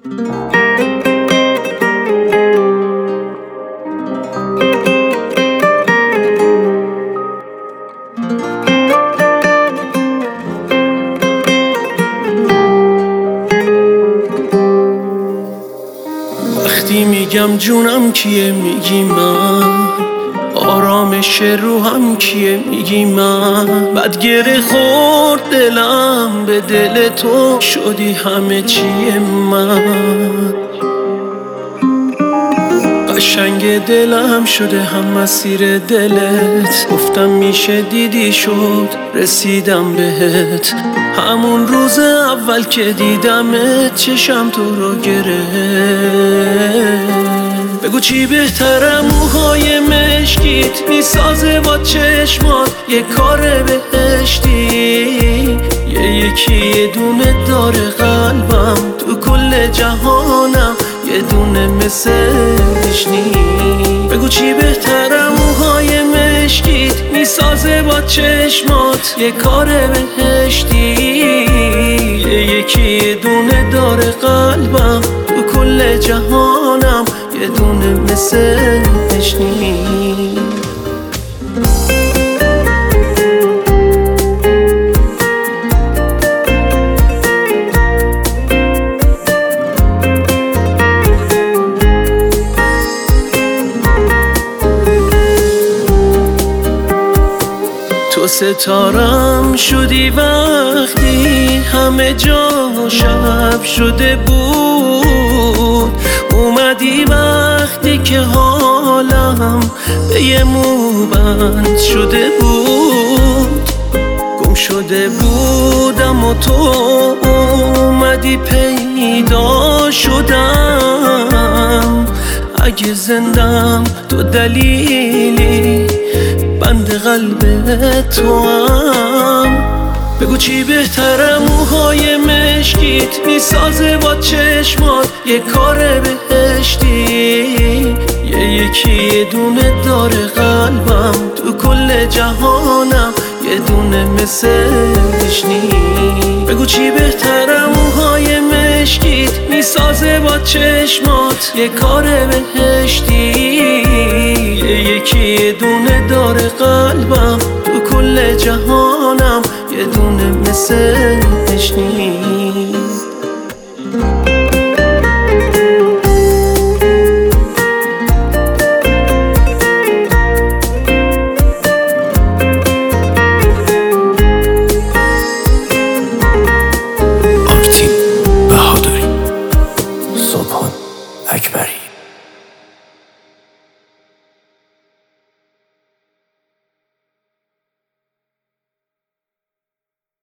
وقتی میگم جونم کیه میگی من، آرامش روحم کیه میگی من. بعد گره خورد دلم به دل تو، شدی همه چیه من. قشنگ دلم شده هم مسیر دلت، گفتم میشه دیدی شد رسیدم بهت. همون روز اول که دیدمت چشم تو رو گرفت. بگو چی بهتره موهای مشکیت میسازه با چشمات یه کار بهشتی. یکی دونه داره قلبم، تو کل جهانم یه دونه مثلش نی. بگو چی بهتره موهای مشکیت میسازه با چشمات یه کار بهشتی. یکی دونه داره قلبم، تو کل جهانم یه دونه مثلش نی. تو ستارم شدی وقتی همه جا شب شده بود. اومدی وقتی که حالم به یه موبند شده بود. گم شده بودم و تو اومدی پیدا شدم. اگه زندم تو دلیلی بند قلب تو هم. بگو چی بهتره موهای مشکیت میسازه با چشمات یه کار بهشتی. یکی دونه داره قلبم، تو کل جهانم یه دونه مثلش نی. بگو چی بهتره موهای مشکیت میسازه با چشمات یه کار بهشتی. یکی دونه داره قلبم، تو کل جهانم یه دونه مثلش نی. آرتین بهادری، سبحان اکبری.